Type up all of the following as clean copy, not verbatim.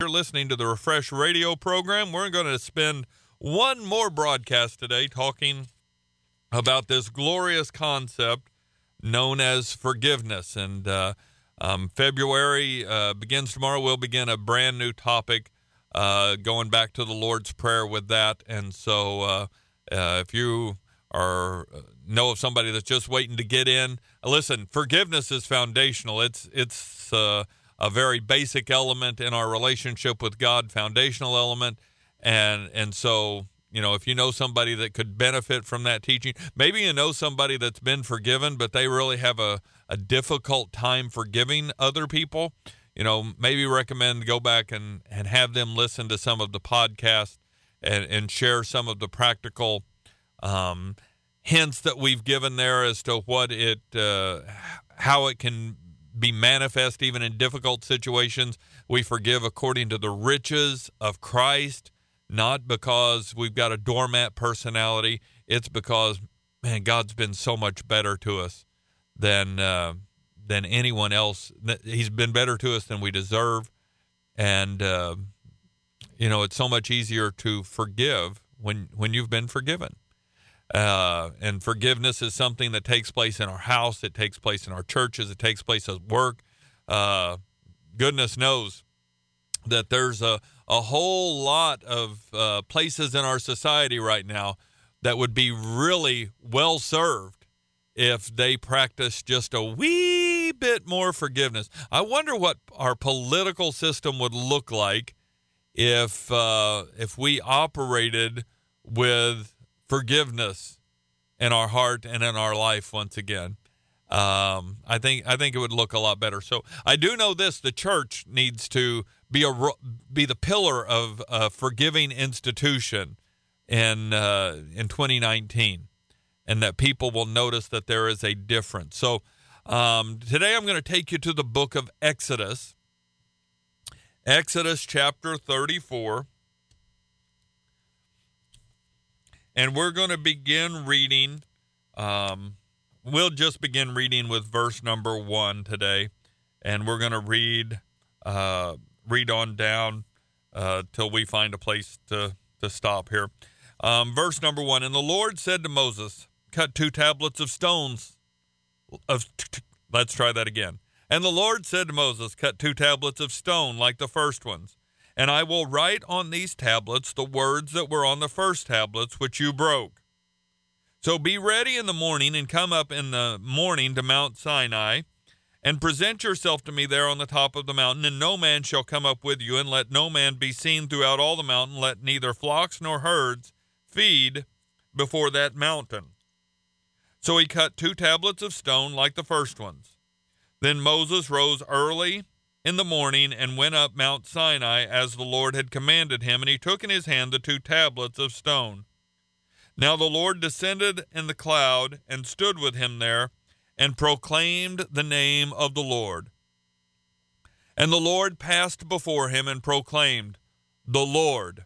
You're listening to the Refresh Radio program. We're going to spend one more broadcast today talking about this glorious concept known as forgiveness. And February begins tomorrow. We'll begin a brand new topic, going back to the Lord's Prayer with that. And so if you know of somebody that's just waiting to get in, listen, forgiveness is foundational. It's a very basic element in our relationship with God, foundational element. And so, you know, if you know somebody that could benefit from that teaching, maybe you know somebody that's been forgiven, but they really have a difficult time forgiving other people, you know, maybe recommend go back and have them listen to some of the podcasts and share some of the practical hints that we've given there as to what how it can be manifest even in difficult situations. We forgive according to the riches of Christ, not because we've got a doormat personality. It's because, man, God's been so much better to us than anyone else. He's been better to us than we deserve. And, you know, it's so much easier to forgive when you've been forgiven. And forgiveness is something that takes place in our house. It takes place in our churches. It takes place at work. Goodness knows that there's a whole lot of places in our society right now that would be really well served if they practiced just a wee bit more forgiveness. I wonder what our political system would look like if we operated with forgiveness in our heart and in our life once again. I think it would look a lot better. So I do know this: the church needs to be the pillar of a forgiving institution in 2019, and that people will notice that there is a difference. So today I'm going to take you to the book of Exodus chapter 34. And we're going to begin reading, we'll just begin reading with verse number 1 today. And we're going to read on down till we find a place to stop here. Verse number 1, and the Lord said to Moses, cut 2 tablets of stones. Let's try that again. And the Lord said to Moses, cut 2 tablets of stone like the first ones. And I will write on these tablets the words that were on the first tablets which you broke. So be ready in the morning and come up in the morning to Mount Sinai and present yourself to me there on the top of the mountain. And no man shall come up with you, and let no man be seen throughout all the mountain. Let neither flocks nor herds feed before that mountain. So he cut 2 tablets of stone like the first ones. Then Moses rose early in the morning and went up Mount Sinai as the Lord had commanded him, and he took in his hand the 2 tablets of stone. Now the Lord descended in the cloud and stood with him there and proclaimed the name of the Lord. And the Lord passed before him and proclaimed, the Lord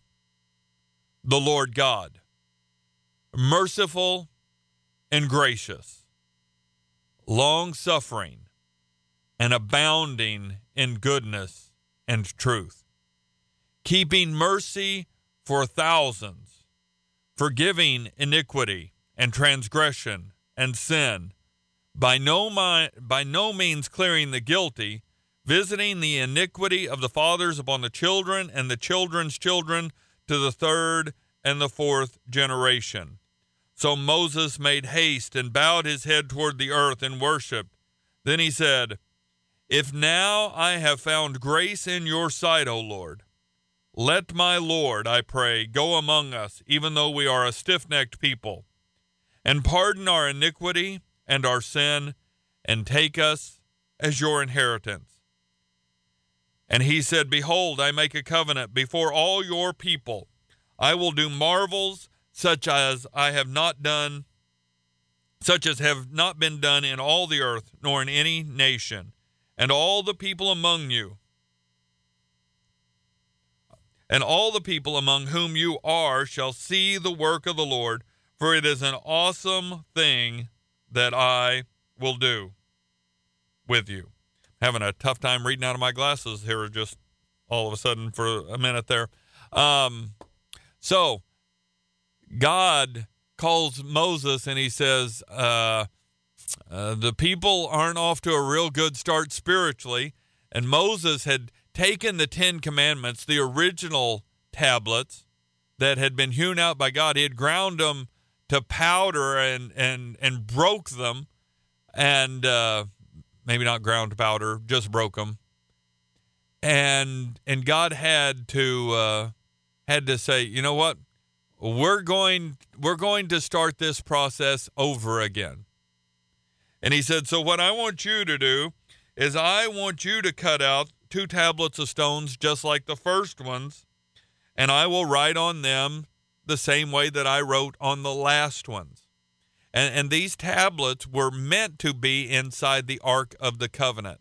God, merciful and gracious, long-suffering, and abounding in goodness and truth, keeping mercy for thousands, forgiving iniquity and transgression and sin, by no means clearing the guilty, visiting the iniquity of the fathers upon the children and the children's children to the 3rd and the 4th generation. So Moses made haste and bowed his head toward the earth and worshipped. Then he said, if now I have found grace in your sight, O Lord, let my Lord, I pray, go among us, even though we are a stiff-necked people, and pardon our iniquity and our sin, and take us as your inheritance. And he said, behold, I make a covenant before all your people. I will do marvels such as have not been done in all the earth, nor in any nation. And all the people among whom you are shall see the work of the Lord, for it is an awesome thing that I will do with you. Having a tough time reading out of my glasses here just all of a sudden for a minute there. So God calls Moses and he says, the people aren't off to a real good start spiritually. And Moses had taken the 10 Commandments, the original tablets that had been hewn out by God. He had ground them to powder and broke them. And maybe not ground to powder, just broke them. And God had to say, you know what? We're going to start this process over again. And he said, so what I want you to do is I want you to cut out 2 tablets of stones just like the first ones, and I will write on them the same way that I wrote on the last ones. And these tablets were meant to be inside the Ark of the Covenant.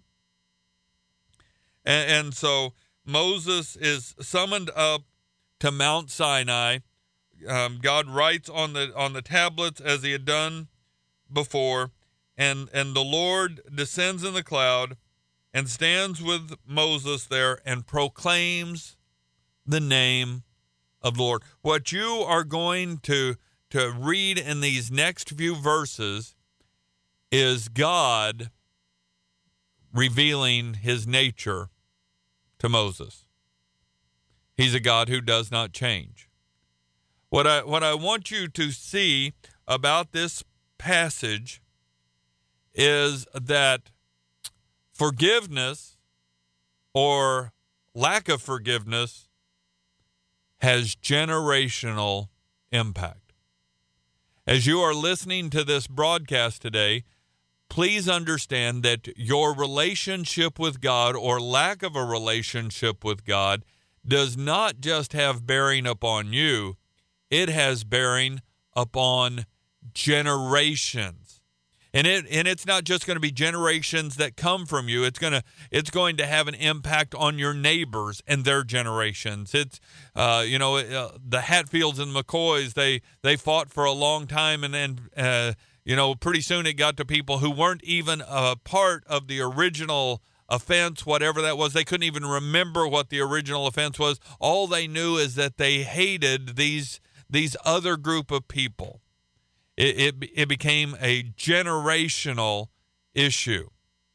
And so Moses is summoned up to Mount Sinai. God writes on the tablets as he had done before, and the Lord descends in the cloud and stands with Moses there and proclaims the name of the Lord. What you are going to read in these next few verses is God revealing his nature to Moses. He's a God who does not change. What I want you to see about this passage is that forgiveness or lack of forgiveness has generational impact. As you are listening to this broadcast today, please understand that your relationship with God or lack of a relationship with God does not just have bearing upon you, it has bearing upon generations. And it's not just going to be generations that come from you. It's going to have an impact on your neighbors and their generations. It's the Hatfields and McCoys, they fought for a long time, and then pretty soon it got to people who weren't even a part of the original offense, whatever that was. They couldn't even remember what the original offense was. All they knew is that they hated these other group of people. It became a generational issue.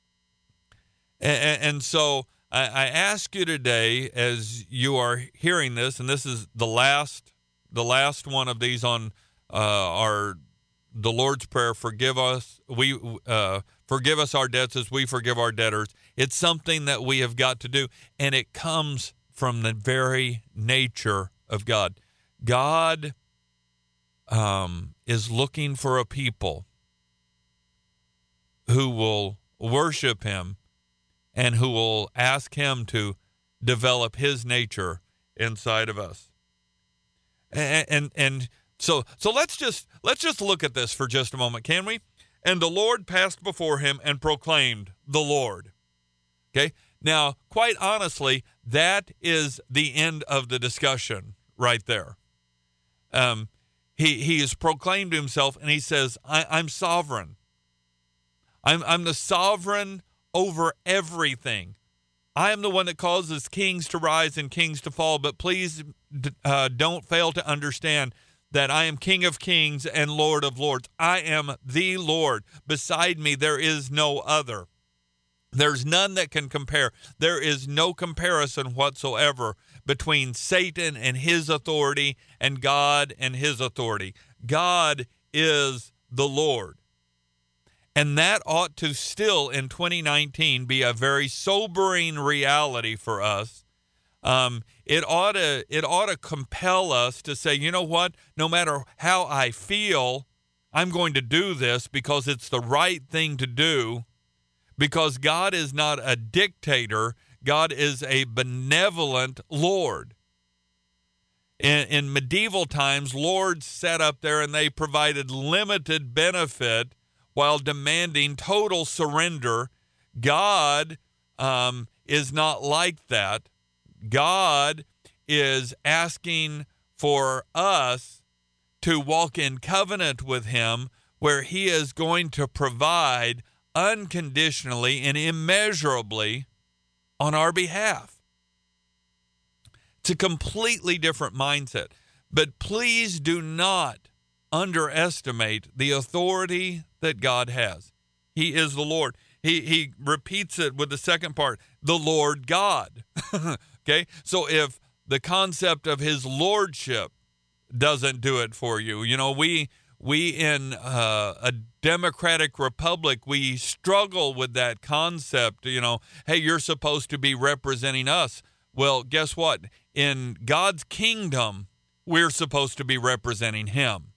And so I ask you today, as you are hearing this, and this is the last one of these on the Lord's Prayer, forgive us our debts as we forgive our debtors. It's something that we have got to do, and it comes from the very nature of God. God is looking for a people who will worship him and who will ask him to develop his nature inside of us. And so let's just look at this for just a moment, can we? And the Lord passed before him and proclaimed, the Lord. Okay? Now, quite honestly, that is the end of the discussion right there. He has proclaimed himself, and he says, I'm sovereign. I'm the sovereign over everything. I am the one that causes kings to rise and kings to fall, but please don't fail to understand that I am King of kings and Lord of lords. I am the Lord. Beside me, there is no other. There's none that can compare. There is no comparison whatsoever between Satan and his authority and God and his authority. God is the Lord. And that ought to still, in 2019, be a very sobering reality for us. It ought to compel us to say, you know what? No matter how I feel, I'm going to do this because it's the right thing to do. Because God is not a dictator. God is a benevolent Lord. In medieval times, lords sat up there and they provided limited benefit while demanding total surrender. God is not like that. God is asking for us to walk in covenant with him, where he is going to provide unconditionally and immeasurably on our behalf. It's a completely different mindset. But please do not underestimate the authority that God has. He is the Lord. He repeats it with the second part, the Lord God. Okay? So if the concept of his lordship doesn't do it for you, we in a democratic republic, we struggle with that concept, hey, you're supposed to be representing us. Well, guess what? In God's kingdom, we're supposed to be representing him.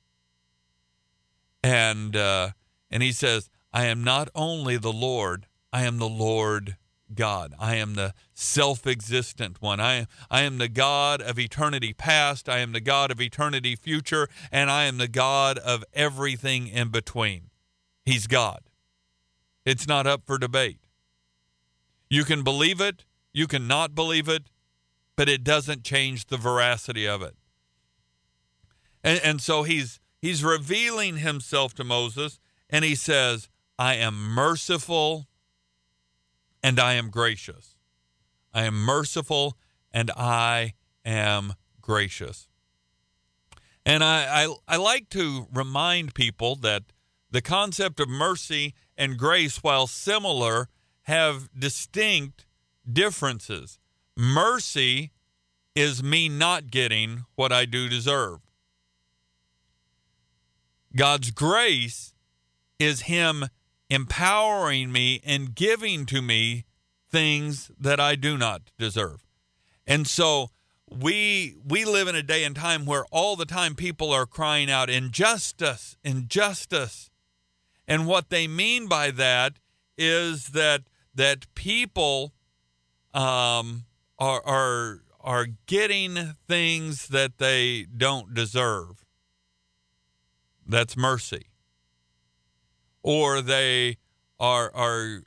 And he says, I am not only the Lord, I am the Lord God. I am the self-existent one. I am the God of eternity past. I am the God of eternity future. And I am the God of everything in between. He's God. It's not up for debate. You can believe it. You can not believe it. But it doesn't change the veracity of it. And so he's revealing himself to Moses. And he says, I am merciful and I am gracious. I am merciful and I am gracious. And I like to remind people that the concept of mercy and grace, while similar, have distinct differences. Mercy is me not getting what I do deserve. God's grace is him empowering me and giving to me things that I do not deserve. And so we live in a day and time where all the time people are crying out injustice, injustice. And what they mean by that is that people are getting things that they don't deserve. That's mercy. Or they are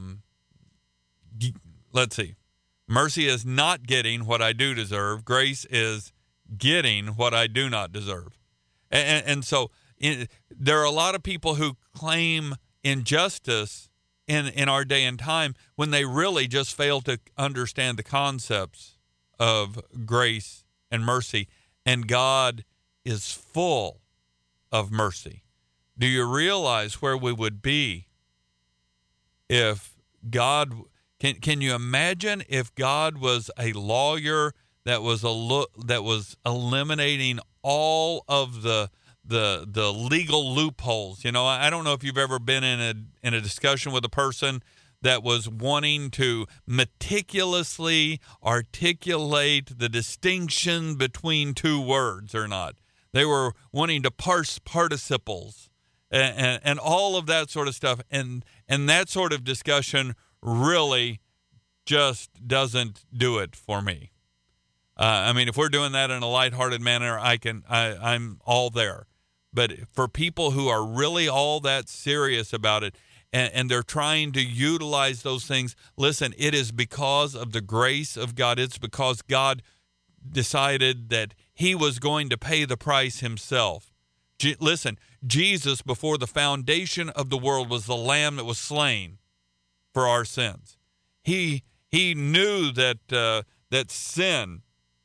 let's see. Mercy is not getting what I do deserve. Grace is getting what I do not deserve. And so there are a lot of people who claim injustice in our day and time when they really just fail to understand the concepts of grace and mercy. And God is full of mercy. Do you realize where we would be if God, can you imagine if God was a lawyer that was eliminating all of the legal loopholes? I don't know if you've ever been in a discussion with a person that was wanting to meticulously articulate the distinction between two words or not. They were wanting to parse participles and all of that sort of stuff. And that sort of discussion really just doesn't do it for me. If we're doing that in a lighthearted manner, I'm all there. But for people who are really all that serious about it, and they're trying to utilize those things, listen, it is because of the grace of God. It's because God decided that he was going to pay the price himself. Listen, Jesus, before the foundation of the world, was the lamb that was slain for our sins. He knew that sin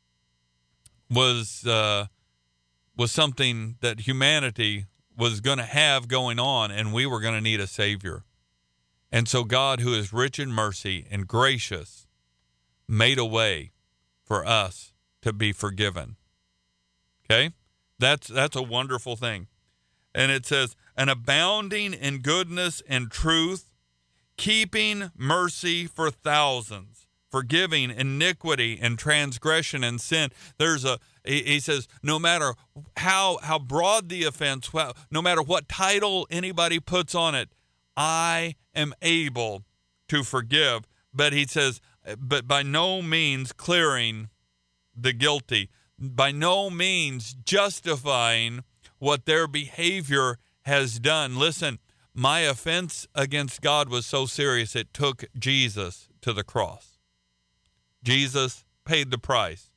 was something that humanity was going to have going on, and we were going to need a Savior. And so God, who is rich in mercy and gracious, made a way for us to be forgiven. Okay? That's a wonderful thing. And it says, and abounding in goodness and truth, keeping mercy for thousands, forgiving iniquity and transgression and sin. He says, no matter how broad the offense, no matter what title anybody puts on it, I am able to forgive. But he says, but by no means clearing the guilty, by no means justifying what their behavior has done. Listen, my offense against God was so serious it took Jesus to the cross. Jesus paid the price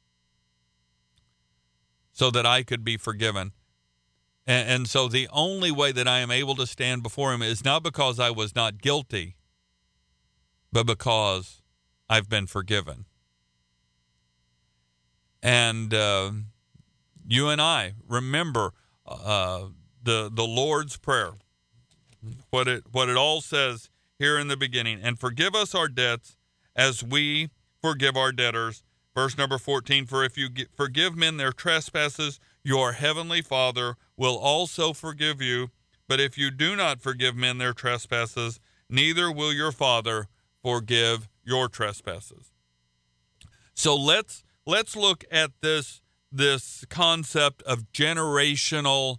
so that I could be forgiven. And so the only way that I am able to stand before him is not because I was not guilty, but because I've been forgiven. And you and I remember the Lord's Prayer, what it all says here in the beginning. And forgive us our debts as we forgive our debtors. Verse number 14, for if you forgive men their trespasses, your heavenly Father will also forgive you. But if you do not forgive men their trespasses, neither will your Father forgive your trespasses. So let's look at this concept of generational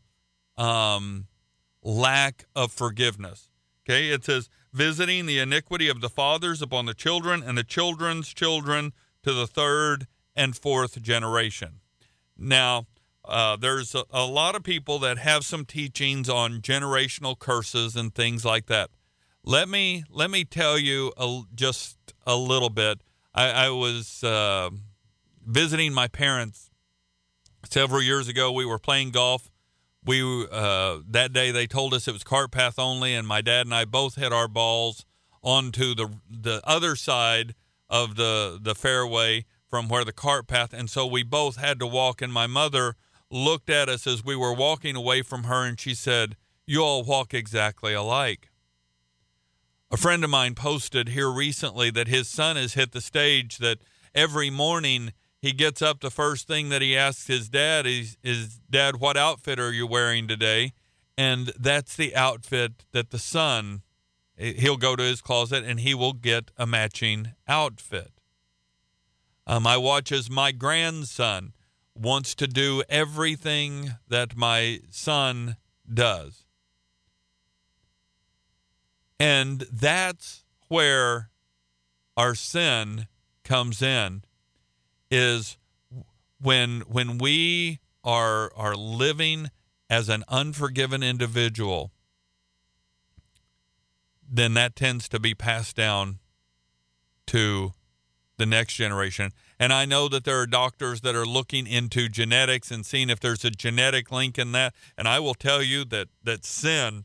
lack of forgiveness. Okay, it says, visiting the iniquity of the fathers upon the children and the children's children to the third and fourth generation. Now, there's a lot of people that have some teachings on generational curses and things like that. Let me tell you just a little bit. I was visiting my parents several years ago. We were playing golf. That day they told us it was cart path only, and my dad and I both hit our balls onto the other side of the fairway from where the cart path, and so we both had to walk, and my mother looked at us as we were walking away from her, and she said, "You all walk exactly alike." A friend of mine posted here recently that his son has hit the stage that every morning he gets up, the first thing that he asks his dad is, "Dad, what outfit are you wearing today?" And that's the outfit that the son, he'll go to his closet and he will get a matching outfit. I watch as my grandson wants to do everything that my son does. And that's where our sin comes in, is when we are living as an unforgiven individual, then that tends to be passed down to the next generation. And I know that there are doctors that are looking into genetics and seeing if there's a genetic link in that. And I will tell you that sin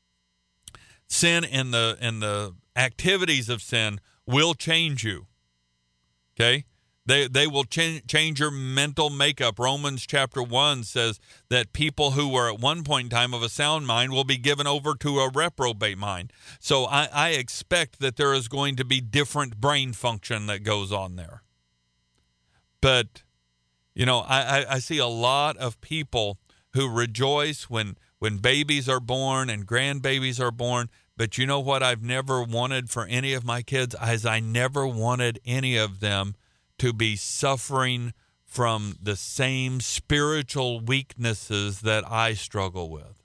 and the activities of sin will change you. Okay? They will change your mental makeup. Romans chapter 1 says that people who were at one point in time of a sound mind will be given over to a reprobate mind. So I expect that there is going to be different brain function that goes on there. But, I see a lot of people who rejoice when babies are born and grandbabies are born. But you know what I've never wanted for any of my kids? I never wanted any of them to be suffering from the same spiritual weaknesses that I struggle with.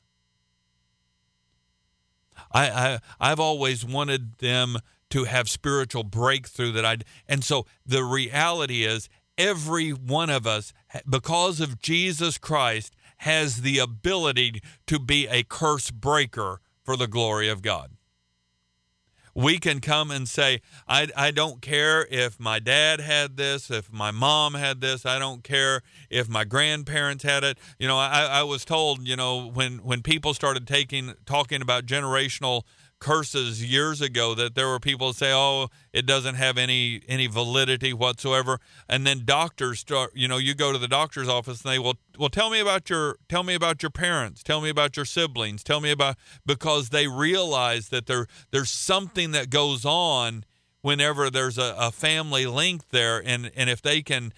I've always wanted them to have spiritual breakthrough and so the reality is every one of us, because of Jesus Christ, has the ability to be a curse breaker for the glory of God. We can come and say, I don't care if my dad had this, if my mom had this. I don't care if my grandparents had it. I was told, when people started talking about generational curses years ago, that there were people who say, "Oh, it doesn't have any validity whatsoever." And then doctors start, you go to the doctor's office and they will tell me about your parents, tell me about your siblings, because they realize that there's something that goes on whenever there's a family link there, and if they can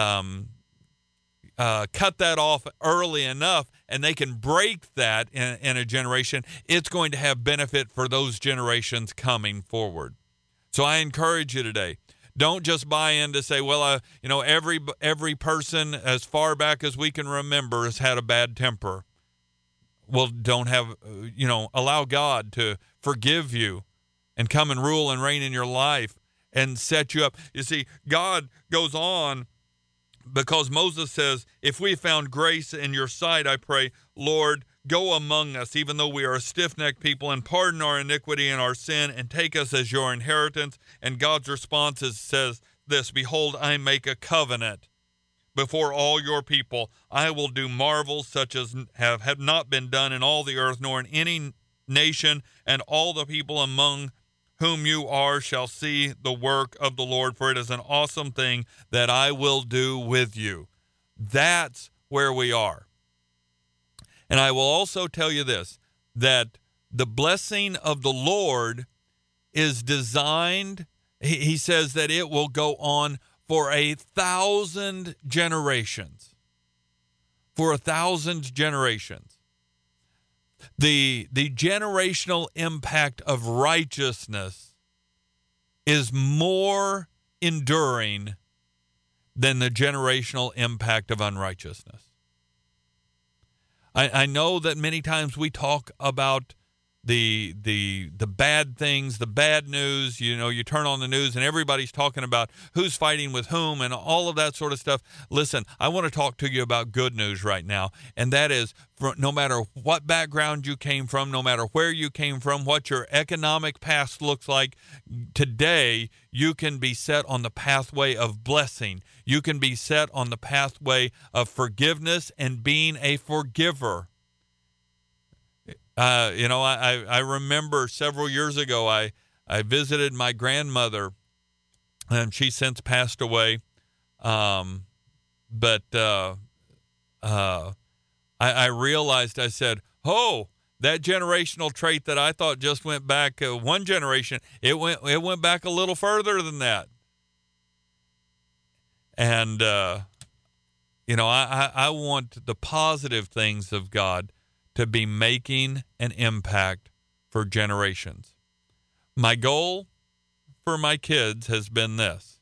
cut that off early enough and they can break that in a generation, it's going to have benefit for those generations coming forward. So I encourage you today, don't just buy in to say, well, every person as far back as we can remember has had a bad temper. Well, don't have, allow God to forgive you and come and rule and reign in your life and set you up. You see, God goes on, because Moses says, "If we found grace in your sight, I pray, Lord, go among us, even though we are a stiff-necked people, and pardon our iniquity and our sin, and take us as your inheritance." And God's response says this, "Behold, I make a covenant before all your people. I will do marvels such as have not been done in all the earth, nor in any nation, and all the people among whom you are shall see the work of the Lord, for it is an awesome thing that I will do with you. That's where we are. And I will also tell you this, that the blessing of the Lord is designed, he says that it will go on for 1,000 generations. For 1,000 generations. The generational impact of righteousness is more enduring than the generational impact of unrighteousness. I know that many times we talk about the bad things, the bad news. You know, you turn on the news and everybody's talking about who's fighting with whom and all of that sort of stuff. Listen, I want to talk to you about good news right now, and that is, no matter what background you came from, no matter where you came from, what your economic past looks like, today you can be set on the pathway of blessing. You can be set on the pathway of forgiveness and being a forgiver. I remember several years ago, I visited my grandmother, and she since passed away. I realized, I said, oh, that generational trait that I thought just went back one generation, it went back a little further than that. And, I want the positive things of God to be making an impact for generations. My goal for my kids has been this.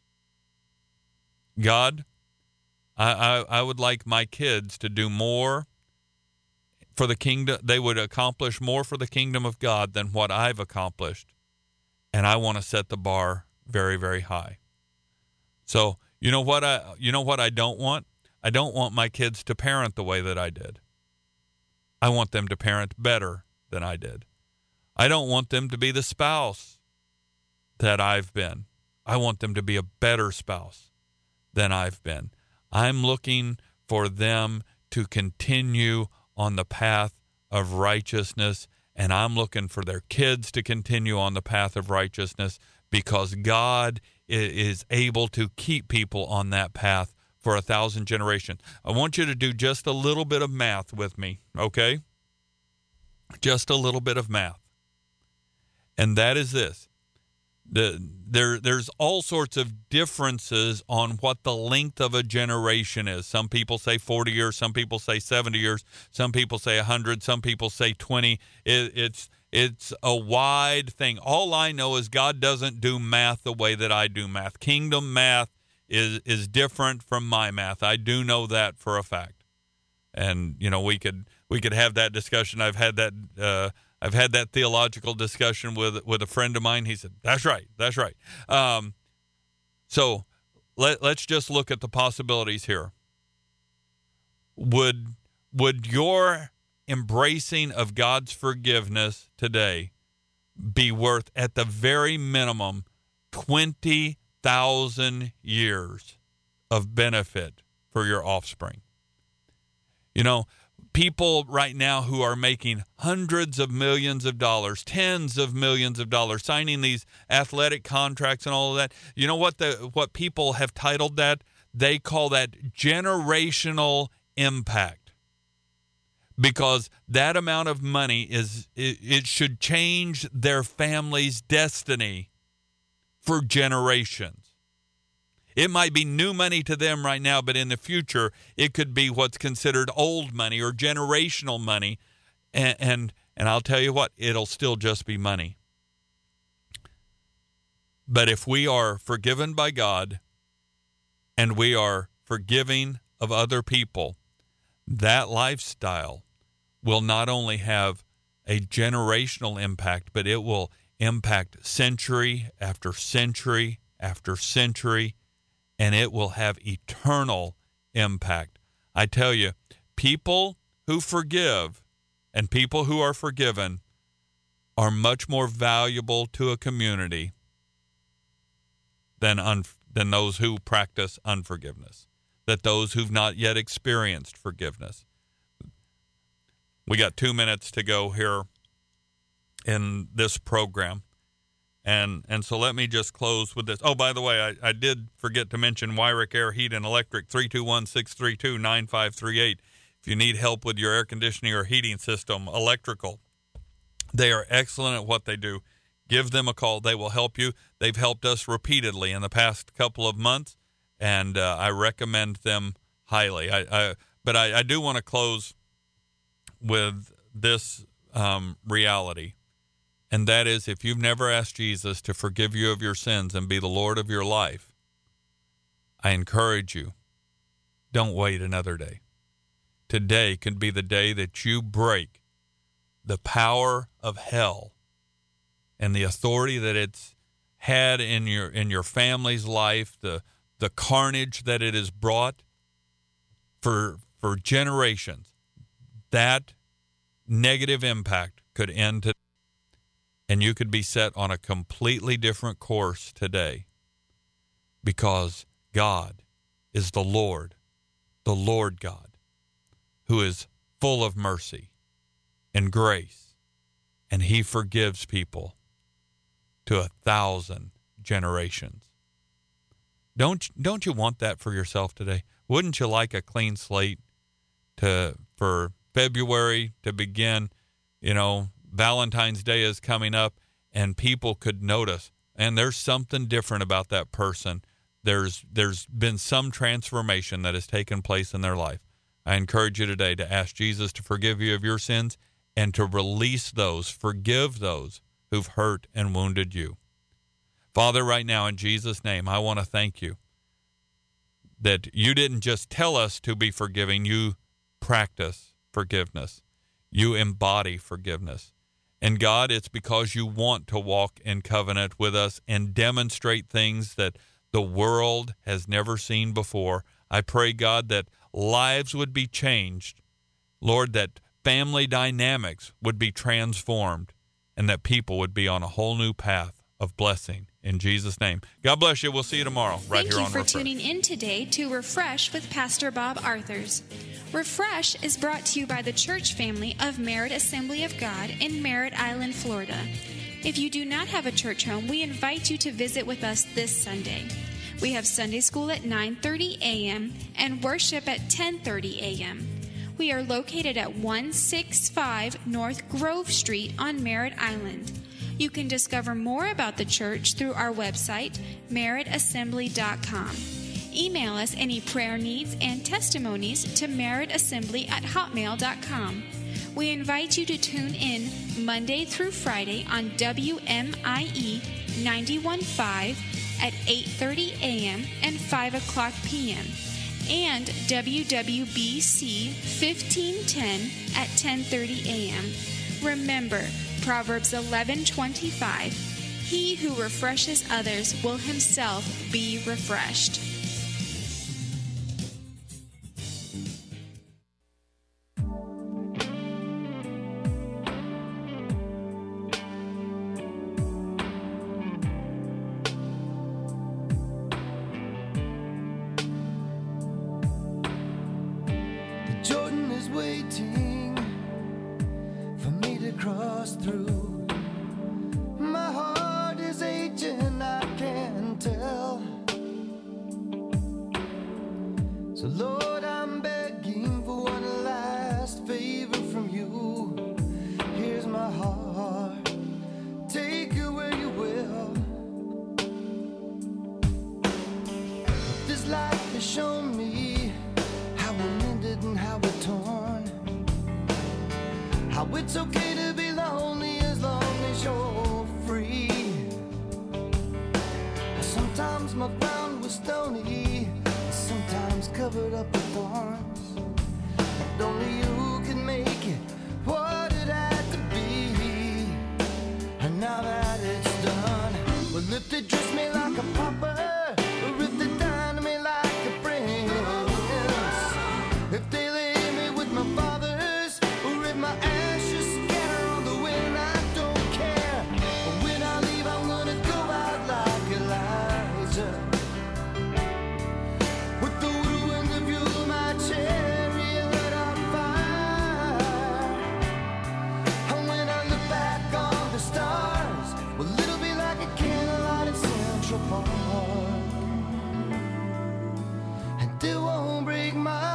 God, I would like my kids to do more for the kingdom. They would accomplish more for the kingdom of God than what I've accomplished. And I want to set the bar very, very high. So, you know what I don't want? I don't want my kids to parent the way that I did. I want them to parent better than I did. I don't want them to be the spouse that I've been. I want them to be a better spouse than I've been. I'm looking for them to continue on the path of righteousness, and I'm looking for their kids to continue on the path of righteousness, because God is able to keep people on that path for 1,000 generations. I want you to do just a little bit of math with me, okay? Just a little bit of math. And that is this. There's all sorts of differences on what the length of a generation is. Some people say 40 years, some people say 70 years, some people say 100, some people say 20. It's a wide thing. All I know is God doesn't do math the way that I do math. Kingdom math is different from my math. I do know that for a fact. And we could have that discussion. I've had that theological discussion with a friend of mine. He said, that's right. So let's just look at the possibilities here. Would your embracing of God's forgiveness today be worth, at the very minimum, 20,000 years of benefit for your offspring? People right now who are making hundreds of millions of dollars, tens of millions of dollars, signing these athletic contracts and all of that. You know what people have titled that? They call that generational impact. Because that amount of money it should change their family's destiny for generations. It might be new money to them right now, but in the future, it could be what's considered old money or generational money. And I'll tell you what, it'll still just be money. But if we are forgiven by God and we are forgiving of other people, that lifestyle will not only have a generational impact, but it will impact century after century after century, and it will have eternal impact. I tell you, people who forgive and people who are forgiven are much more valuable to a community than those who practice unforgiveness, that those who've not yet experienced forgiveness. We got 2 minutes to go here in this program. And so let me just close with this. Oh, by the way, I did forget to mention Wyrick Air Heat and Electric, 321-632-9538. If you need help with your air conditioning or heating system, electrical, they are excellent at what they do. Give them a call. They will help you. They've helped us repeatedly in the past couple of months, and I recommend them highly. But I do want to close with this reality. And that is, if you've never asked Jesus to forgive you of your sins and be the Lord of your life, I encourage you, don't wait another day. Today could be the day that you break the power of hell and the authority that it's had in your family's life, the carnage that it has brought for generations. That negative impact could end today. And you could be set on a completely different course today, because God is the Lord God, who is full of mercy and grace, and he forgives people to 1,000 generations. Don't you want that for yourself today? Wouldn't you like a clean slate for February to begin? Valentine's Day is coming up, and people could notice, and there's something different about that person. There's been some transformation that has taken place in their life. I encourage you today to ask Jesus to forgive you of your sins and to forgive those who've hurt and wounded you. Father, right now, in Jesus' name, I want to thank you that you didn't just tell us to be forgiving, you practice forgiveness. You embody forgiveness. And God, it's because you want to walk in covenant with us and demonstrate things that the world has never seen before. I pray, God, that lives would be changed. Lord, that family dynamics would be transformed, and that people would be on a whole new path of blessing. In Jesus' name. God bless you. We'll see you tomorrow right here on Refresh. Thank you for tuning in today to Refresh with Pastor Bob Arthurs. Refresh is brought to you by the church family of Merritt Assembly of God in Merritt Island, Florida. If you do not have a church home, we invite you to visit with us this Sunday. We have Sunday school at 9:30 a.m. and worship at 10:30 a.m. We are located at 165 North Grove Street on Merritt Island. You can discover more about the church through our website, merrittassembly.com. Email us any prayer needs and testimonies to merrittassembly@hotmail.com. We invite you to tune in Monday through Friday on WMIE 91.5 at 8:30 a.m. and 5 o'clock p.m. and WWBC 1510 at 10:30 a.m. Remember, Proverbs 11:25, he who refreshes others will himself be refreshed. Jordan is waiting for me to cross through. My heart is aching, I can tell. So Lord, I'm begging for one last favor from you. Here's my heart, take it where you will. This life has shown me how we're mended and how we're torn. How it's okay to be lonely as long as you're free. Sometimes my ground was stony, sometimes covered up with thorns. But only you can make it what it had to be. And now that it's done, well, if they dress me like a